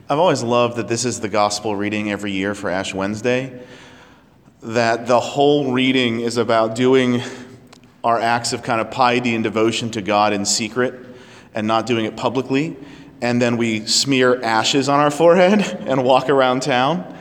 I've always loved that this is the gospel reading every year for Ash Wednesday, that the whole reading is about doing our acts of kind of piety and devotion to God in secret and not doing it publicly, and then we smear ashes on our forehead and walk around town.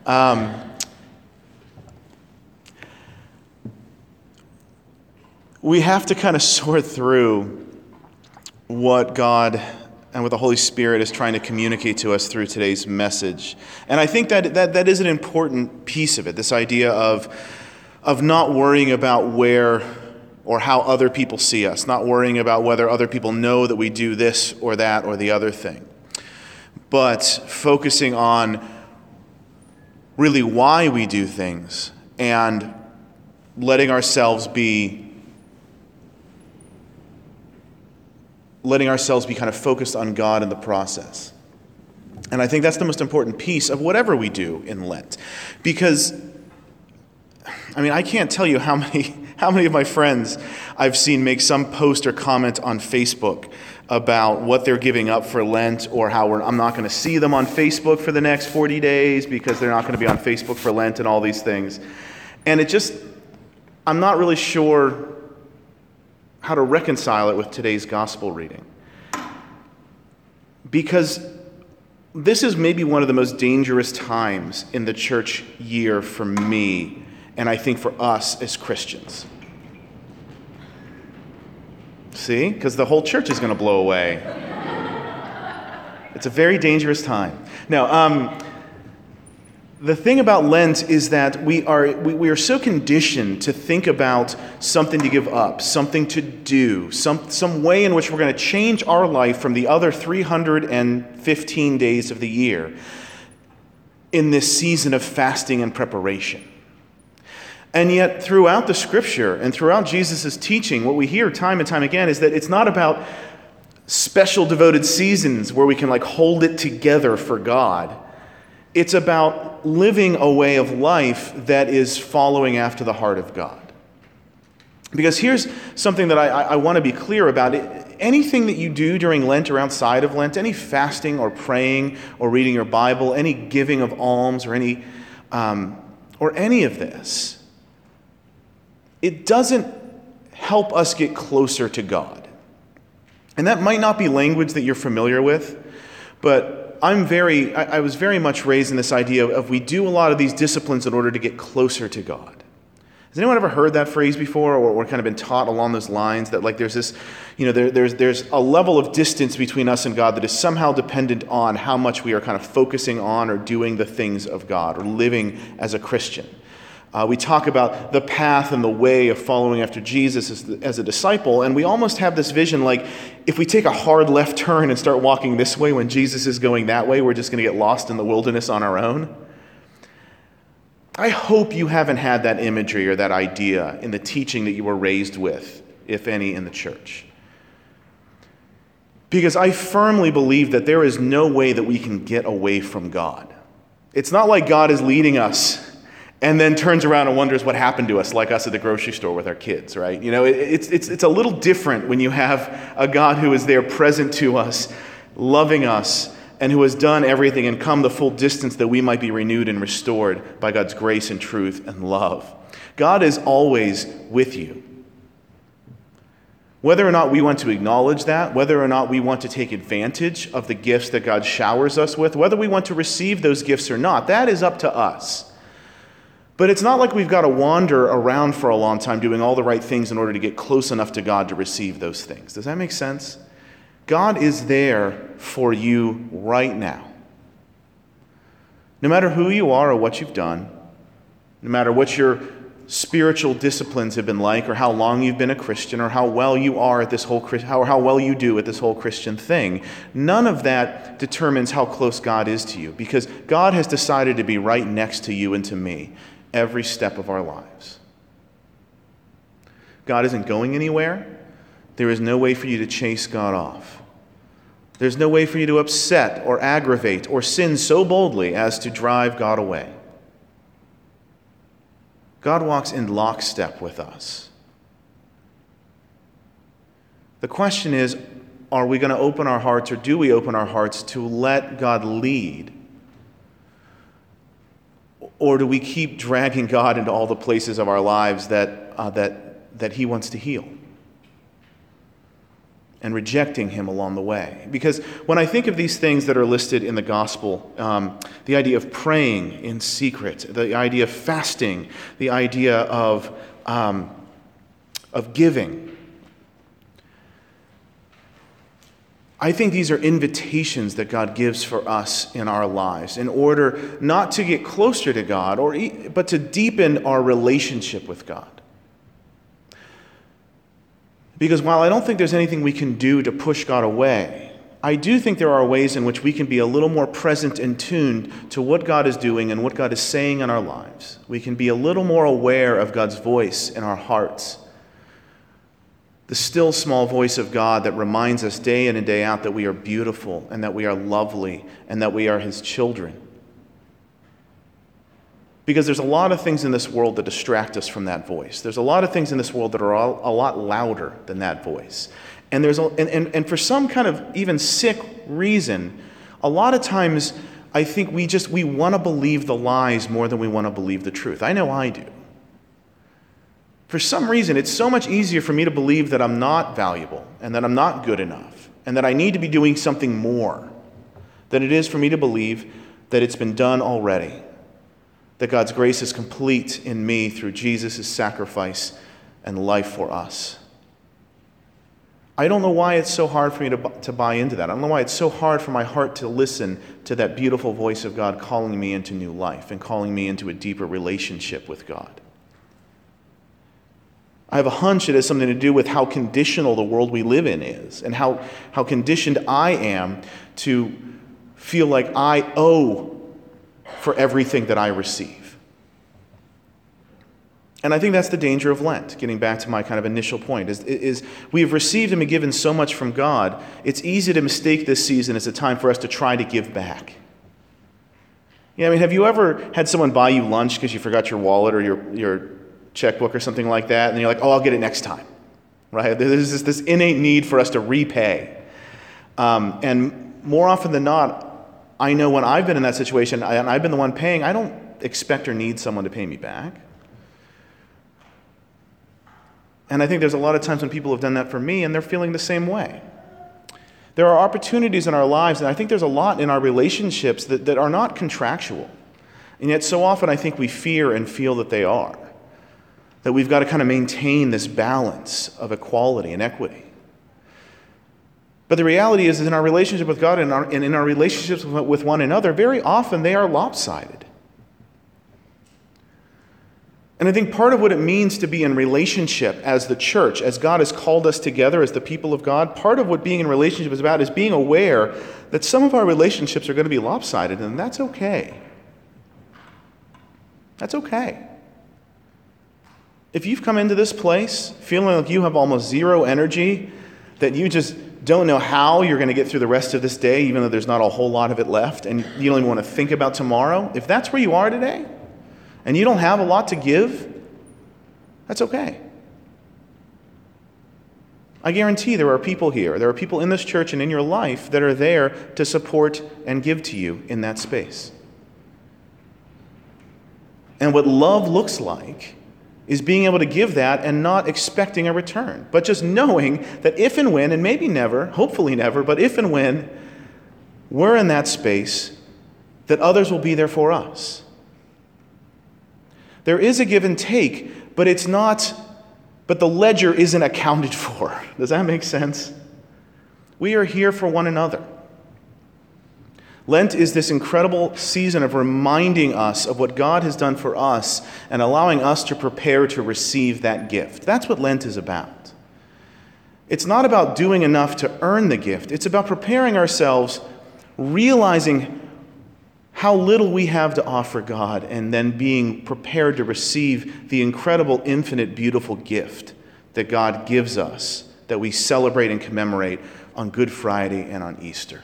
We have to kind of sort through what God and what the Holy Spirit is trying to communicate to us through today's message. And I think that is an important piece of it, this idea of not worrying about where or how other people see us, not worrying about whether other people know that we do this or that or the other thing, but focusing on really why we do things and letting ourselves be kind of focused on God in the process. And I think that's the most important piece of whatever we do in Lent. Because, I can't tell you how many of my friends I've seen make some post or comment on Facebook about what they're giving up for Lent, or how I'm not going to see them on Facebook for the next 40 days because they're not going to be on Facebook for Lent and all these things. And I'm not really sure how to reconcile it with today's gospel reading. Because this is maybe one of the most dangerous times in the church year for me, and I think for us as Christians. See? Because the whole church is going to blow away. It's a very dangerous time. Now, the thing about Lent is that we are so conditioned to think about something to give up, something to do, some way in which we're going to change our life from the other 315 days of the year in this season of fasting and preparation. And yet, throughout the Scripture and throughout Jesus' teaching, what we hear time and time again is that it's not about special devoted seasons where we can hold it together for God. It's about living a way of life that is following after the heart of God. Because here's something that I want to be clear about. Anything that you do during Lent or outside of Lent, any fasting or praying or reading your Bible, any giving of alms or any of this, it doesn't help us get closer to God. And that might not be language that you're familiar with, but I was very much raised in this idea of we do a lot of these disciplines in order to get closer to God. Has anyone ever heard that phrase before, or kind of been taught along those lines that there's this, there's a level of distance between us and God that is somehow dependent on how much we are kind of focusing on or doing the things of God or living as a Christian. We talk about the path and the way of following after Jesus as a disciple, and we almost have this vision if we take a hard left turn and start walking this way when Jesus is going that way, we're just going to get lost in the wilderness on our own. I hope you haven't had that imagery or that idea in the teaching that you were raised with, if any, in the church. Because I firmly believe that there is no way that we can get away from God. It's not like God is leading us and then turns around and wonders what happened to us, like us at the grocery store with our kids, right? It's a little different when you have a God who is there present to us, loving us, and who has done everything and come the full distance that we might be renewed and restored by God's grace and truth and love. God is always with you. Whether or not we want to acknowledge that, whether or not we want to take advantage of the gifts that God showers us with, whether we want to receive those gifts or not, that is up to us. But it's not like we've got to wander around for a long time doing all the right things in order to get close enough to God to receive those things. Does that make sense? God is there for you right now. No matter who you are or what you've done, no matter what your spiritual disciplines have been like, or how long you've been a Christian, or how well you are at this whole how well you do at this whole Christian thing, none of that determines how close God is to you, because God has decided to be right next to you and to me every step of our lives. God isn't going anywhere. There is no way for you to chase God off. There's no way for you to upset or aggravate or sin so boldly as to drive God away. God walks in lockstep with us. The question is, are we going to open our hearts, or do we open our hearts to let God lead? Or do we keep dragging God into all the places of our lives that He wants to heal, and rejecting Him along the way? Because when I think of these things that are listed in the gospel, the idea of praying in secret, the idea of fasting, the idea of giving, I think these are invitations that God gives for us in our lives in order not to get closer to God, but to deepen our relationship with God. Because while I don't think there's anything we can do to push God away, I do think there are ways in which we can be a little more present and tuned to what God is doing and what God is saying in our lives. We can be a little more aware of God's voice in our hearts. The still small voice of God that reminds us day in and day out that we are beautiful and that we are lovely and that we are His children. Because there's a lot of things in this world that distract us from that voice. There's a lot of things in this world that are a lot louder than that voice. And and for some kind of even sick reason, a lot of times I think we want to believe the lies more than we want to believe the truth. I know I do. For some reason, it's so much easier for me to believe that I'm not valuable and that I'm not good enough and that I need to be doing something more than it is for me to believe that it's been done already, that God's grace is complete in me through Jesus' sacrifice and life for us. I don't know why it's so hard for me to buy into that. I don't know why it's so hard for my heart to listen to that beautiful voice of God calling me into new life and calling me into a deeper relationship with God. I have a hunch it has something to do with how conditional the world we live in is, and how conditioned I am to feel like I owe for everything that I receive. And I think that's the danger of Lent, getting back to my kind of initial point, is we have received and been given so much from God, it's easy to mistake this season as a time for us to try to give back. Yeah, I mean, have you ever had someone buy you lunch because you forgot your wallet or your checkbook or something like that, and you're like, oh, I'll get it next time, right? There's this innate need for us to repay. And more often than not, I know when I've been in that situation, and I've been the one paying, I don't expect or need someone to pay me back. And I think there's a lot of times when people have done that for me, and they're feeling the same way. There are opportunities in our lives, and I think there's a lot in our relationships that are not contractual. And yet so often I think we fear and feel that they are. That we've got to kind of maintain this balance of equality and equity. But the reality is in our relationship with God and in our relationships with one another, very often they are lopsided. And I think part of what it means to be in relationship as the church, as God has called us together as the people of God, part of what being in relationship is about is being aware that some of our relationships are going to be lopsided, and that's okay. That's okay. If you've come into this place feeling like you have almost zero energy, that you just don't know how you're going to get through the rest of this day, even though there's not a whole lot of it left, and you don't even want to think about tomorrow, if that's where you are today, and you don't have a lot to give, that's okay. I guarantee there are people here, there are people in this church and in your life that are there to support and give to you in that space. And what love looks like is being able to give that and not expecting a return, but just knowing that if and when, and maybe never, hopefully never, but if and when we're in that space, that others will be there for us. There is a give and take, but the ledger isn't accounted for. Does that make sense? We are here for one another. Lent is this incredible season of reminding us of what God has done for us and allowing us to prepare to receive that gift. That's what Lent is about. It's not about doing enough to earn the gift. It's about preparing ourselves, realizing how little we have to offer God, and then being prepared to receive the incredible, infinite, beautiful gift that God gives us, that we celebrate and commemorate on Good Friday and on Easter.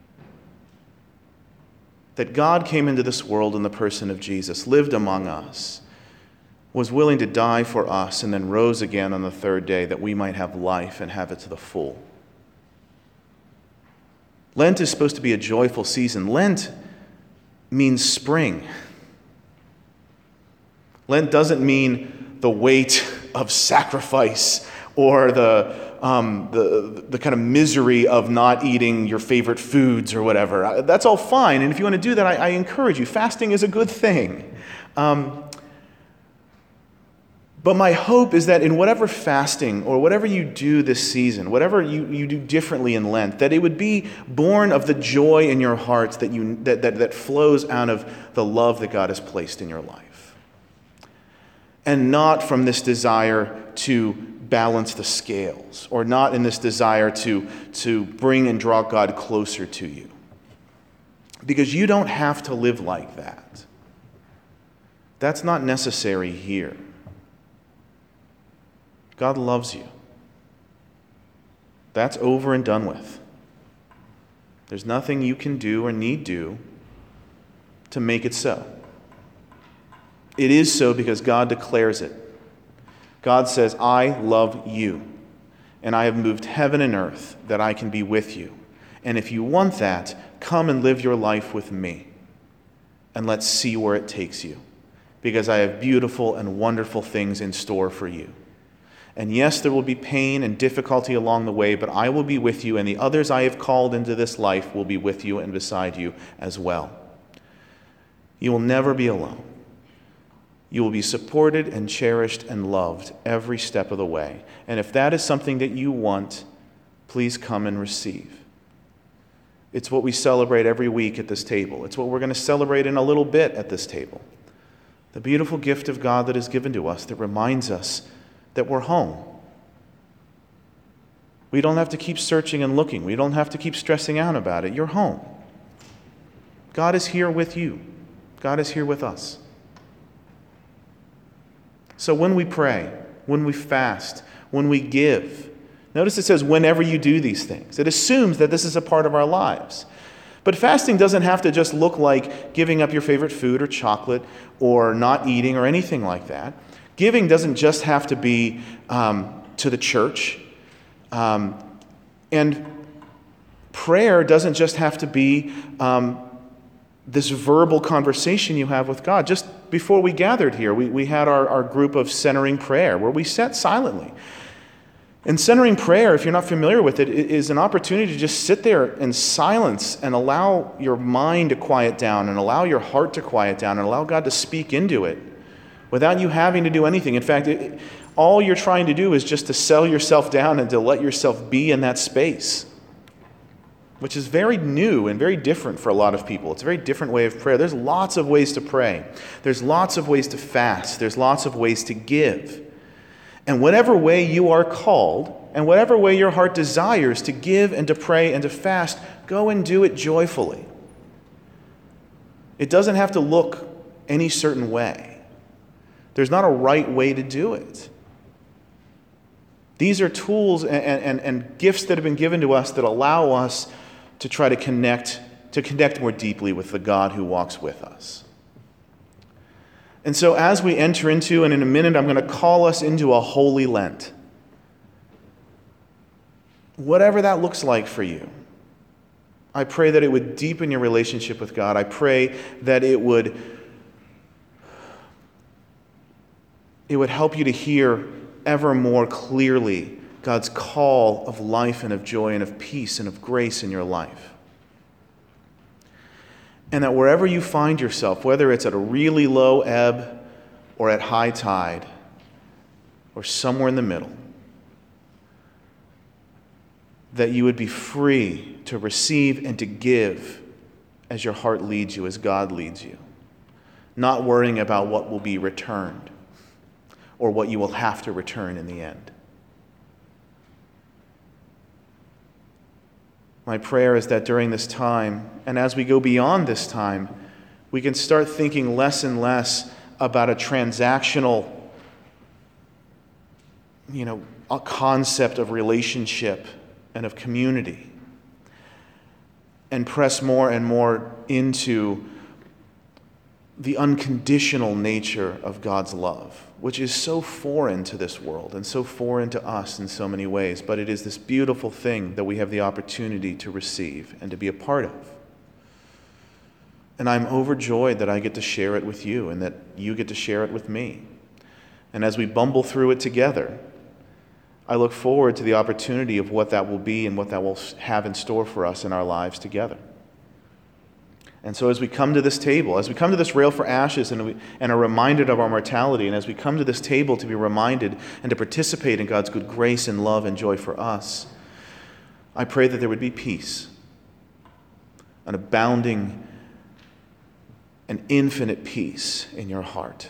That God came into this world in the person of Jesus, lived among us, was willing to die for us, and then rose again on the third day that we might have life and have it to the full. Lent is supposed to be a joyful season. Lent means spring. Lent doesn't mean the weight of sacrifice or the kind of misery of not eating your favorite foods or whatever. That's all fine, and if you want to do that, I encourage you. Fasting is a good thing. But my hope is that in whatever fasting or whatever you do this season, whatever you do differently in Lent, that it would be born of the joy in your hearts that flows out of the love that God has placed in your life. And not from this desire to balance the scales, or not in this desire to bring and draw God closer to you. Because you don't have to live like that. That's not necessary here. God loves you. That's over and done with. There's nothing you can do or need do to make it so. It is so because God declares it. God says, I love you, and I have moved heaven and earth that I can be with you. And if you want that, come and live your life with me, and let's see where it takes you, because I have beautiful and wonderful things in store for you. And yes, there will be pain and difficulty along the way, but I will be with you, and the others I have called into this life will be with you and beside you as well. You will never be alone. You will be supported and cherished and loved every step of the way. And if that is something that you want, please come and receive. It's what we celebrate every week at this table. It's what we're going to celebrate in a little bit at this table. The beautiful gift of God that is given to us that reminds us that we're home. We don't have to keep searching and looking. We don't have to keep stressing out about it. You're home. God is here with you. God is here with us. So when we pray, when we fast, when we give, notice it says whenever you do these things. It assumes that this is a part of our lives. But fasting doesn't have to just look like giving up your favorite food or chocolate or not eating or anything like that. Giving doesn't just have to be to the church. And prayer doesn't just have to be this verbal conversation you have with God. Just before we gathered here, we had our group of centering prayer where we sat silently. And centering prayer, if you're not familiar with it, is an opportunity to just sit there in silence and allow your mind to quiet down and allow your heart to quiet down and allow God to speak into it without you having to do anything. In fact, all you're trying to do is just to settle yourself down and to let yourself be in that space, which is very new and very different for a lot of people. It's a very different way of prayer. There's lots of ways to pray. There's lots of ways to fast. There's lots of ways to give. And whatever way you are called, and whatever way your heart desires to give and to pray and to fast, go and do it joyfully. It doesn't have to look any certain way. There's not a right way to do it. These are tools and gifts that have been given to us that allow us to try to connect more deeply with the God who walks with us. And so as we enter into, and in a minute I'm going to call us into a holy Lent, whatever that looks like for you, I pray that it would deepen your relationship with God. I pray that it would help you to hear ever more clearly God's call of life and of joy and of peace and of grace in your life. And that wherever you find yourself, whether it's at a really low ebb or at high tide or somewhere in the middle, that you would be free to receive and to give as your heart leads you, as God leads you, not worrying about what will be returned or what you will have to return in the end. My prayer is that during this time, and as we go beyond this time, we can start thinking less and less about a transactional, a concept of relationship and of community, and press more and more into the unconditional nature of God's love, which is so foreign to this world and so foreign to us in so many ways, but it is this beautiful thing that we have the opportunity to receive and to be a part of. And I'm overjoyed that I get to share it with you and that you get to share it with me. And as we bumble through it together, I look forward to the opportunity of what that will be and what that will have in store for us in our lives together. And so as we come to this table, as we come to this rail for ashes and are reminded of our mortality, and as we come to this table to be reminded and to participate in God's good grace and love and joy for us, I pray that there would be peace, an abounding and infinite peace in your heart,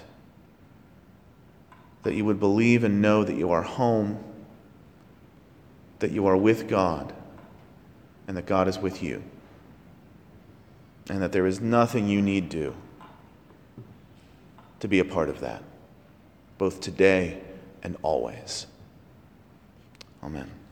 that you would believe and know that you are home, that you are with God, and that God is with you. And that there is nothing you need do to be a part of that, both today and always. Amen.